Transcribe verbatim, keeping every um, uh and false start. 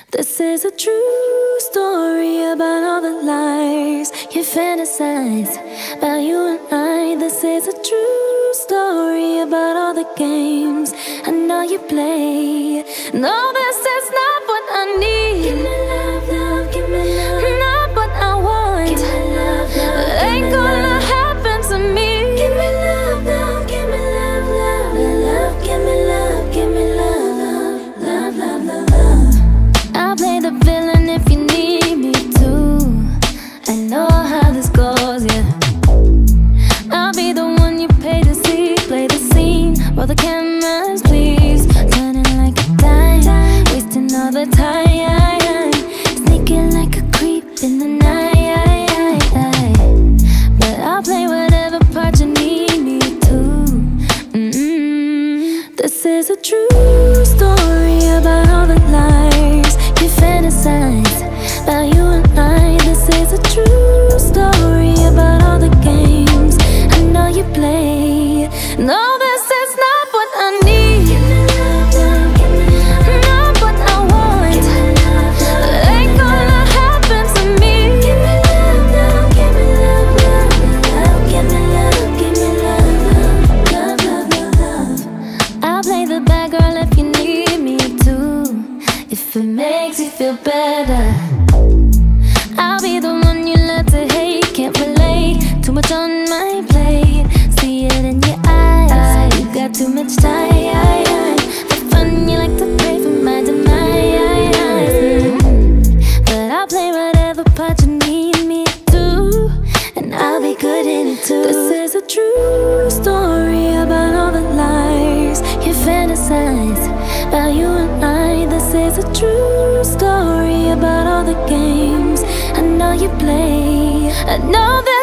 This is a true story about all the lies you fantasize about you and I. This is a true story about all the games I know you play. No, this is not what I need. Give me love, love, give me love. Not what I want. Give me love, love, it ain't gonna happen to me. Give me love, love, give me love, love, love. Give me love, give me love, love, love, love, love. I'll play the villain if you need me to. I know how this goes, yeah. I'll be the one you pay to see. Play the scene while the cameras please. Turning like a dime, wasting all the time. Sneaking like a creep in the night. But I'll play whatever part you need me to. Mm-mm. This is a true story about all the lies you fantasize about you and I. This is a true story about all the games I know you play. No, this is not what I need. Give me love, love, give me love. Not what I want. Give me love, love, it ain't gonna happen to me. Give me love, love, give me love, love, love. Give me love, give me love, love, love, love, love. I'll play the bad girl if you need me to. If it makes you feel better, I'll be the one you love to hate. Can't relate, too much on my plate. See it in your eyes, you got too much time. For fun, you like to pray for my demise. mm. But I'll play whatever part you need me to, and I'll be good in it too. This is a true story about all the lies you fantasize about you and I. This is a true story about all the games I know you play. I know that